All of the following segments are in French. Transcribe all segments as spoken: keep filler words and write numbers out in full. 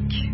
Afrique.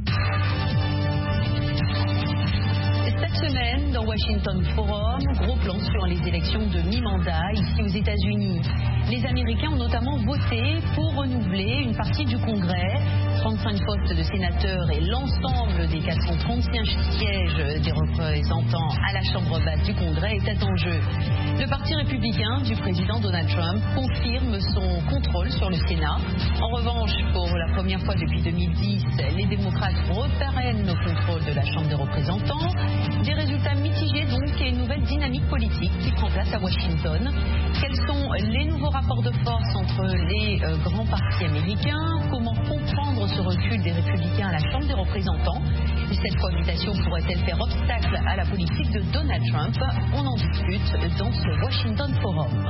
Cette semaine, dans Washington Forum, gros plan sur les élections de mi-mandat ici aux États-Unis. Les Américains ont notamment voté pour renouveler une partie du Congrès. trente-cinq postes de sénateurs et l'ensemble des quatre cent trente-cinq sièges des représentants à la Chambre basse du Congrès étaient en jeu. Le Parti républicain du président Donald Trump confirme son contrôle sur le Sénat. En revanche, pour la première fois depuis deux mille dix, les démocrates reprennent le contrôle de la Chambre des représentants. Des résultats mitigés donc et une nouvelle dynamique politique qui prend place à Washington. Quels sont les nouveaux rapports de force entre les euh, grands partis américains? Comment comprendre ce recul des républicains à la Chambre des représentants? Et cette cohabitation pourrait-elle faire obstacle à la politique de Donald Trump? On en discute dans ce Washington Forum.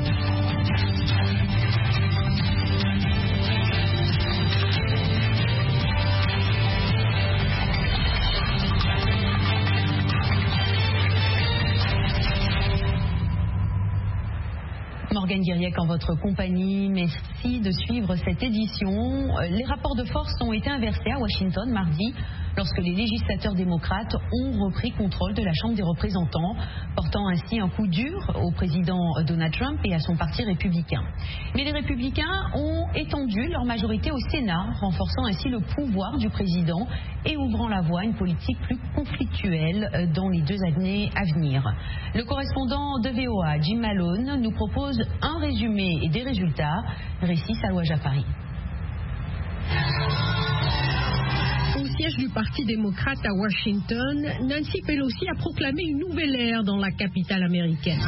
Morgane Guiriec en votre compagnie, merci de suivre cette édition. Les rapports de force ont été inversés à Washington mardi lorsque les législateurs démocrates ont repris contrôle de la Chambre des représentants, portant ainsi un coup dur au président Donald Trump et à son parti républicain. Mais les républicains ont étendu leur majorité au Sénat, renforçant ainsi le pouvoir du président et ouvrant la voie à une politique plus conflictuelle dans les deux années à venir. Le correspondant de V O A, Jim Malone, nous propose un résumé et des résultats. Récit Salwa Jafari. Au siège du Parti démocrate à Washington, Nancy Pelosi a proclamé une nouvelle ère dans la capitale américaine.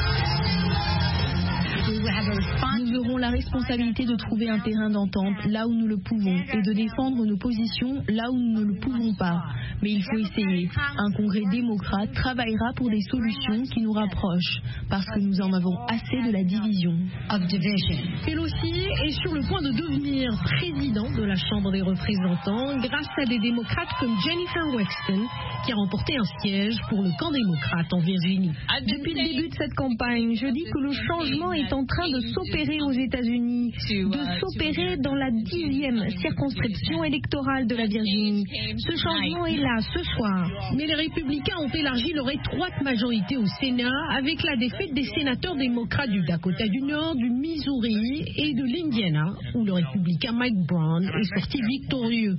Nous aurons la responsabilité de trouver un terrain d'entente là où nous le pouvons et de défendre nos positions là où nous ne le pouvons pas. Mais il faut essayer. Un congrès démocrate travaillera pour des solutions qui nous rapprochent parce que nous en avons assez de la division. Pelosi est sur le point de devenir président de la Chambre des représentants grâce à des démocrates comme Jennifer Wexton qui a remporté un siège pour le camp démocrate en Virginie. Depuis le début de cette campagne, je dis que le changement est en train de s'opérer aux États-Unis, de s'opérer dans la dixième circonscription électorale de la Virginie. Ce changement est là ce soir. Mais les républicains ont élargi leur étroite majorité au Sénat avec la défaite des sénateurs démocrates du Dakota du Nord, du Missouri et de l'Indiana, où le républicain Mike Brown est sorti victorieux.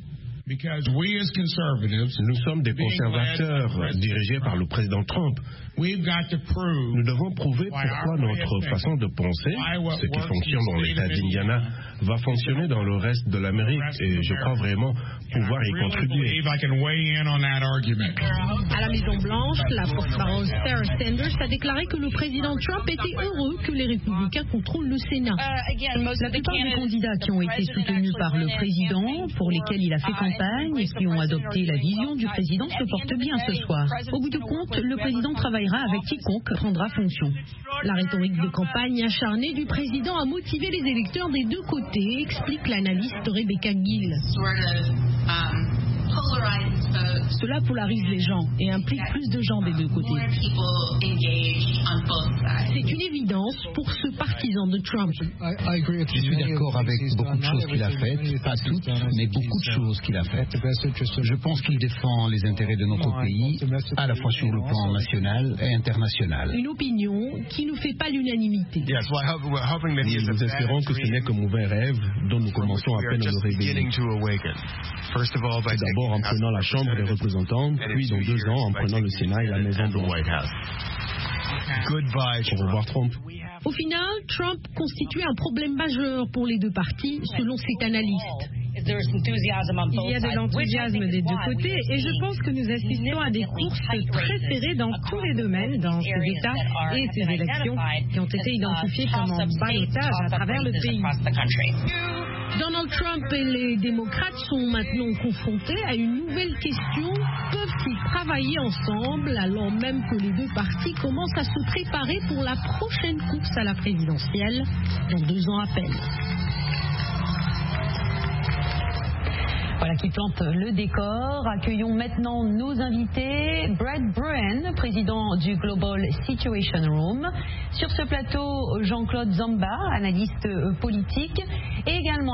Nous sommes des conservateurs dirigés par le président Trump. Nous devons prouver pourquoi notre façon de penser, ce qui fonctionne dans l'État d'Indiana, va fonctionner dans le reste de l'Amérique et je crois vraiment pouvoir y contribuer. À la Maison-Blanche, la porte-parole Sarah Sanders a déclaré que le président Trump était heureux que les républicains contrôlent le Sénat. La plupart des candidats qui ont été soutenus par le président, pour lesquels il a fait campagne et qui ont adopté la vision du président se portent bien ce soir. Au bout du compte, le président travaillera avec quiconque prendra fonction. La rhétorique de campagne acharnée du président a motivé les électeurs des deux côtés, explique l'analyste Rebecca Gill. Cela polarise les gens et implique plus de gens des deux côtés. C'est une évidence pour ce partisan de Trump. Je suis d'accord avec beaucoup de choses qu'il a faites, pas toutes, mais beaucoup de choses qu'il a faites. Je pense qu'il défend les intérêts de notre pays, à la fois sur le plan national et international. Une opinion qui ne fait pas l'unanimité. Nous espérons que ce n'est qu'un mauvais rêve dont nous commençons à peine à nous réveiller. D'abord en prenant la Chambre des représentants, puis dans deux ans en prenant le Sénat et la Maison-Blanche. Au revoir Trump. Au final, Trump constitue un problème majeur pour les deux partis, selon cet analyste. Il y a de l'enthousiasme des deux côtés et je pense que nous assistons à des courses très serrées dans tous les domaines, dans ces États et ces élections qui ont été identifiées comme en ballottage à travers le pays. Donald Trump et les démocrates sont maintenant confrontés à une nouvelle question. Peuvent-ils travailler ensemble alors même que les deux partis commencent à se préparer pour la prochaine course à la présidentielle dans deux ans à peine? Voilà qui plante le décor. Accueillons maintenant nos invités. Brad Bruin, président du Global Situation Room. Sur ce plateau, Jean-Claude Zamba, analyste politique, et également